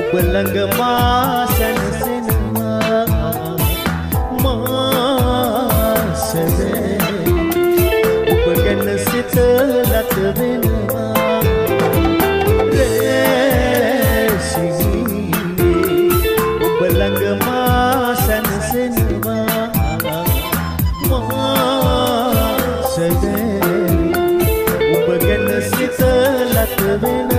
ඔබ ළඟ මා සැනසෙනවා මා සැදේ ඔබ ගැන සිතලත් වෙනවා රැසිනේ ඔබ ළඟ මා සැනසෙනවා මා සැදේ ඔබ ගැන සිතලත් වෙනවා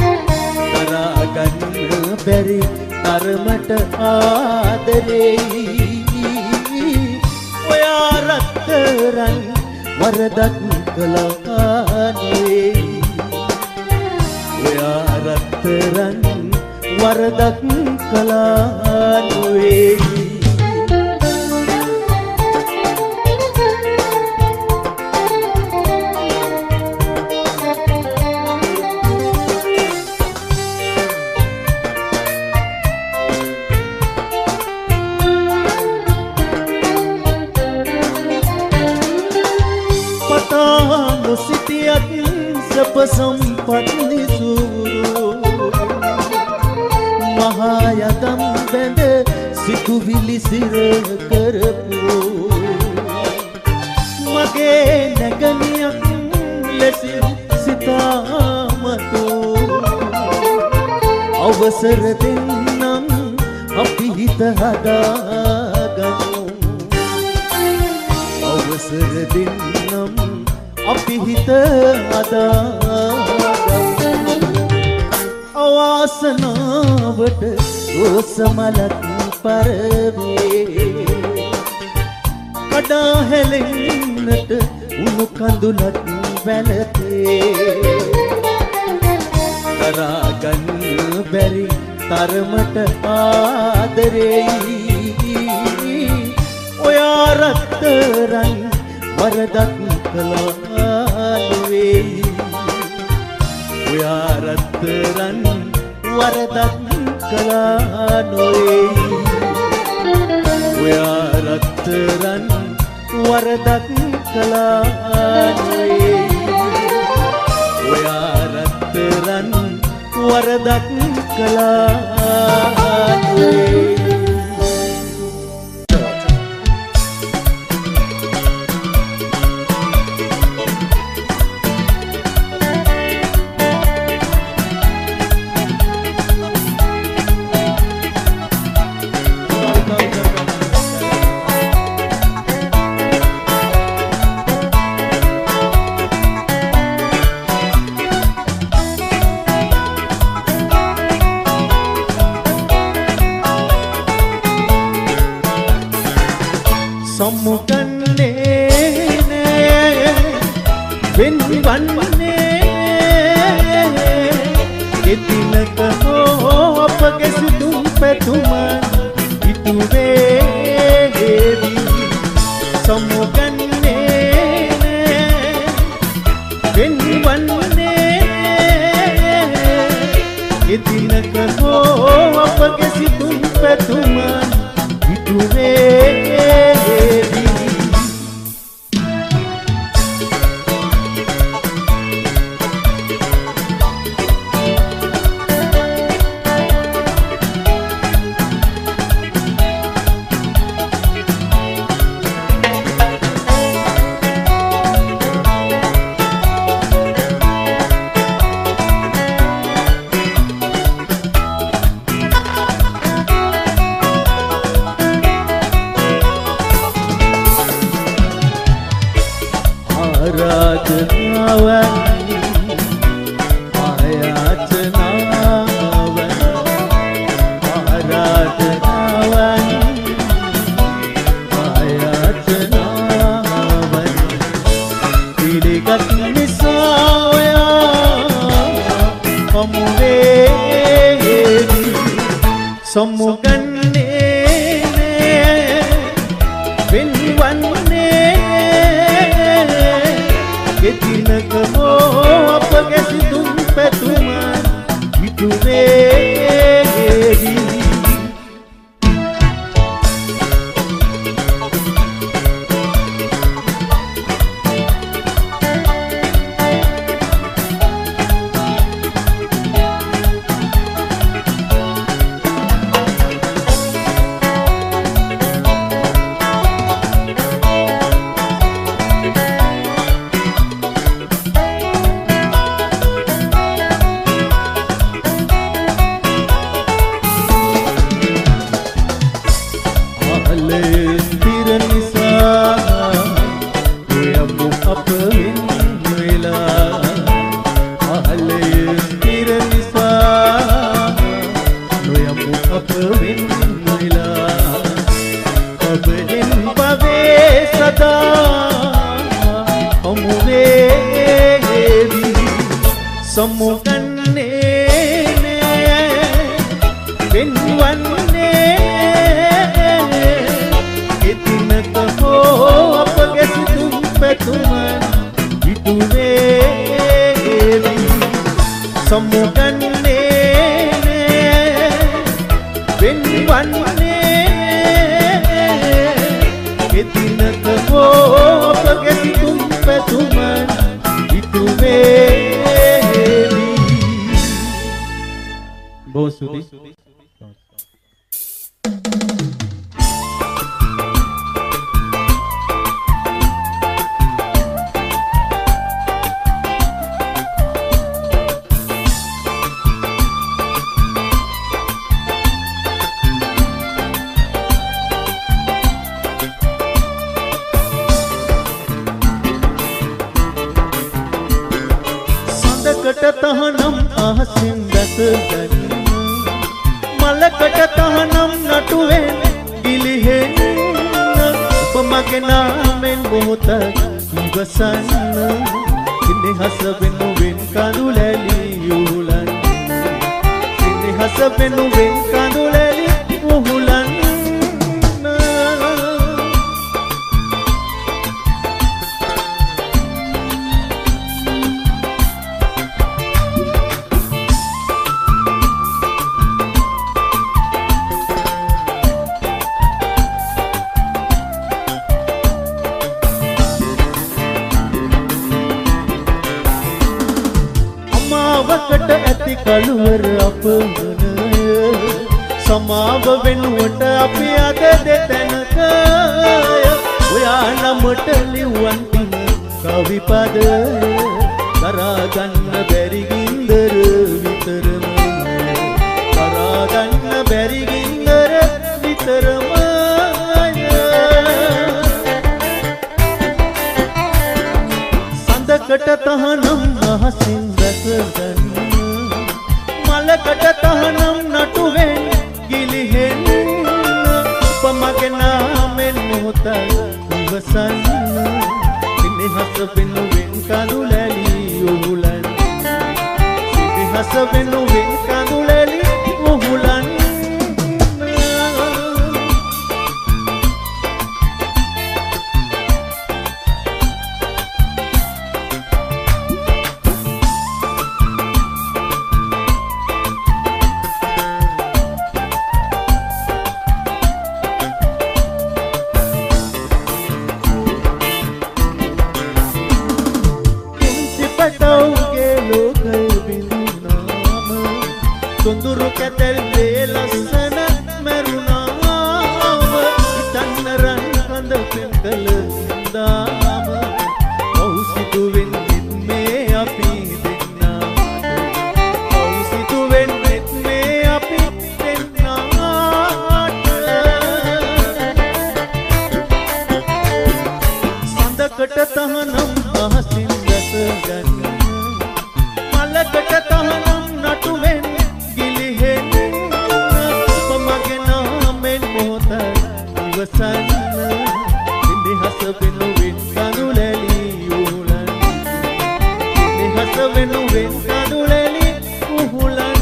තරමට ආදරෙයි වරදක් කළා නෙවෙයි ඔයා රත්තරන් වරදක් කළා නෙවෙයි සප සම්පත් නිසුරු මහා යදම් බැඳ සිතුවිලි සිර කරපු මගේ නැගණියක් ලෙසින් සිතාමතු අවසර දෙන්නම් අපි හිත හදාගමු අවසර දෙන්නම් අපි හිත හදාගමු අවාසනාවට රෝසමලක් පරවේ කඩා හැලෙන්නට උණු කඳුලක් වැළපේ තරගන්න බැරි තරමට ආදරෙයි ඔයා රත්තරන් වරදක් කළා නෙවෙයි ඔයා රත්තරන් වරදක් කළා නෙවෙයි ඔයා රත්තරන් වරදක් කළා නෙවෙයි ඔයා රත්තරන් වරදක් කළා නෙවෙයි සම්මුගන්නේ නෑ වෙන්වන්නේ එදිනක හෝ අපගේ සිතුම් පැතුම ඉටුවේවි සම්මුගන්නේ නෑ වෙන්වන්නේ එදිනක හෝ අපගේ සිතුම් පැතුම ඉටුවේවි සම්මුගන්නේ නෑ වෙන්වන්නේ ගෙතිනක හෝ අපගේ සිතුම් පැතුම ඉටුවේවි සමුගන්නේ වෙන්වන්නේ එදිනක හෝ අපගේ සිතුම් පැතුමන් ඉටුවේවි සමුගන්නේ වෙන්වන්නේ එදිනක හෝ අපගේ සිතුම් පැතුමන් ඉටුවේවි බොසුදි තහනම් අහසින් දැස ගන්න මලකට තහනම් නටුවෙන් ගිලිහෙන්න ඔබ මගේ නාමෙන් මොහොතක් ඉවසන්න ඉනිහස වෙනුවෙන් කඳුලැලි උහුලන්න ඉනිහස වෙනුවෙන් කඳුලැලි උහුලන්න වකට ඇති කළුවර අපමණය සමාව වෙනුවට අපි අද දෙතැනක ඔයා නමට ලිව්වන් තින කවිපදය දරාගන්න බැරි ගින්දර විතරම දරාගන්න බැරි ගින්දර විතරම සඳකට තහනම් අහසින් දැසගන්න මලකට තහනම් නටුවෙන් ගිලිහෙන්න ඔබ මගේ නාමෙන් මොහොතක් ඉවසන්න සිනහස වෙනුවෙන් කඳුලැලි උහුලන්න සිනහස වෙනුවෙන් කඳුලැලි උහුලන්න Tunduru ketel belasana merunama itannaran kanda penkala indama ausitu wenne api denna ausitu wenne api denna sandakata tahanam ahasin dasagan malakata tahanam natuwen ඉවසන්න ඉනිහස වෙනුවෙන් කඳුලැලි උහුලන්න ඉනිහස වෙනුවෙන් කඳුලැලි උහුලන්න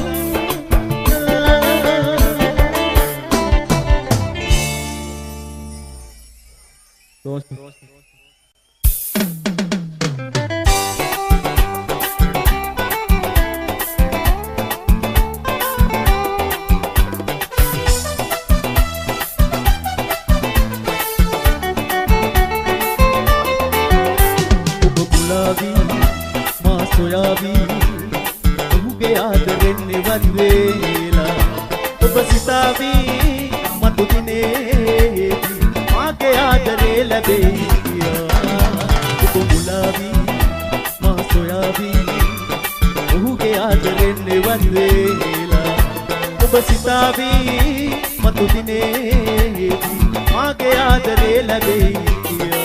ඔහුගේ ආදරෙන් නිවන් වේලා ඔබ සිතාවී මතු දිනේදී මාගේ ආදරේ ලැබෙයි කියා ඔබ මුලාවී මා සොයාවී ඔහුගේ ආදරෙන් නිවන් වේලා ඔබ සිතාවී මතු දිනේදී මාගේ ආදරේ ලැබෙයි කියා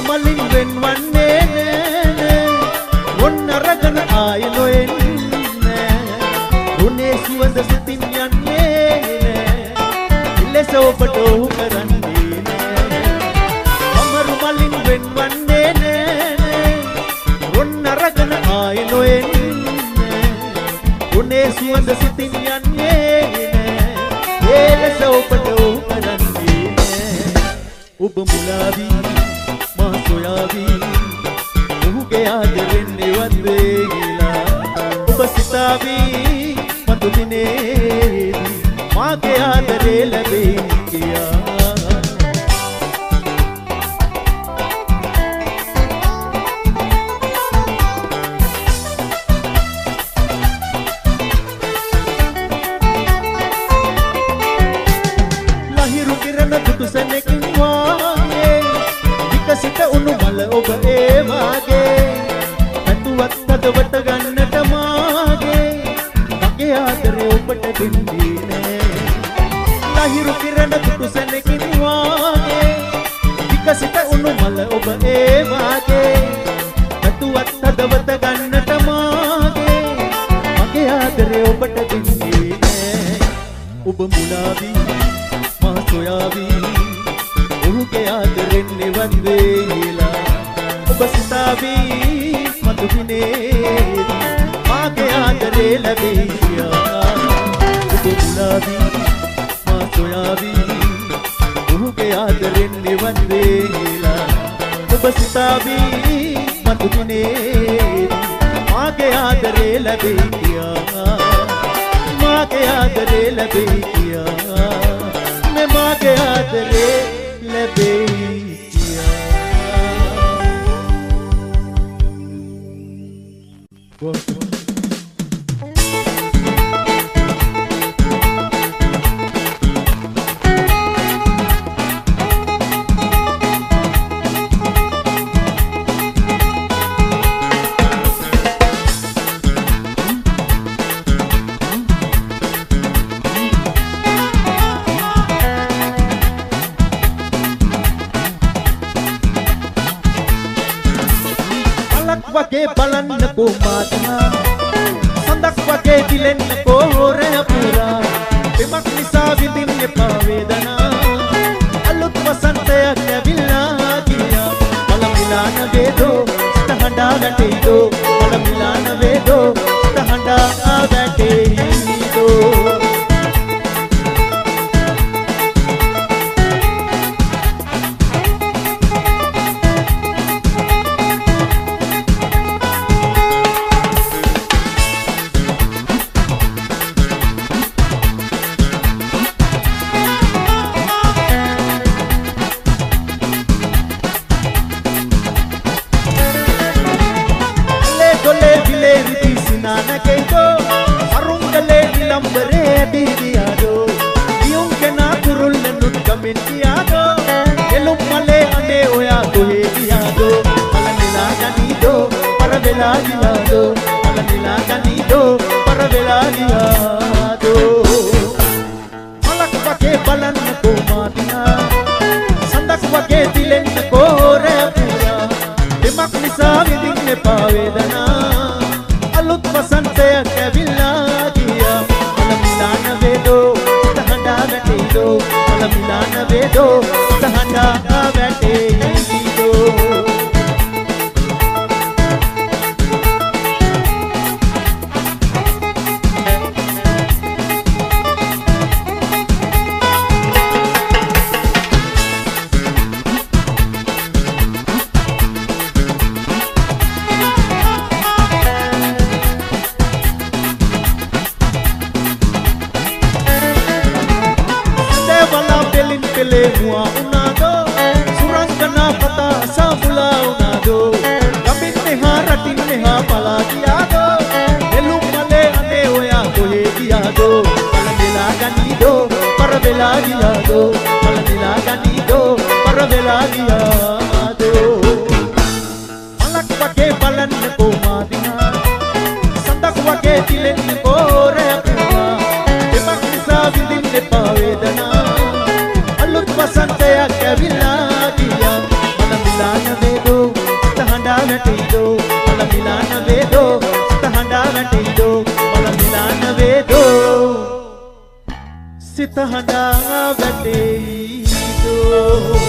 වෙන්වන්නේ ඔන්න රගන ආය නොෙන්නේ ඔබ මුලාවී මා සොයාවී ඔහුගේ ආදරෙන් නිවන් වේලා ඔබ සිතාවී මතු දිනේදී මාගේ ආදරේ ලැබේ කියා සෙනකින් වාගේ විකසිත උණු මල ඔබ ඒ වාගේ අතුවත් හදවට ගන්නට මාගේ මගේ ආදරේ ඔබට දෙන්නේ නෑ ලහිරු කිරණ දුටු සෙනකින් වාගේ විකසිත උණු මල ඔබ ඒ වාගේ අතුවත් හදවට ගන්නට මාගේ මගේ ආදරේ ඔබට දෙන්නේ නෑ ඔබ මුලාවී මා සොයාවී ඔහුගේ ආදරෙන් නිවන් වේලා ඔබ සිතාවී මතු දිනේදී මාගේ ආදරේ ලැබේ කියා ඔබ මුලාවී මා සොයාවී ඔහුගේ ආදරෙන් නිවන් වේලා ඔබ සිතාවී මතු දිනේදී මාගේ ආදරේ ලැබේ කියා මාගේ ආදරේ ලැබේ කියා मागे आदरे लबे वगे बलन को मातना संदक वगे दिलन को रे पूरा बिमक निसा विदिन पावेदना अलुत वसंत अकविला किया मल मिलान वेदो तहंडा गटे दो मल मिलान वेदो तहंडा गटे दो सितहंडा गटे दो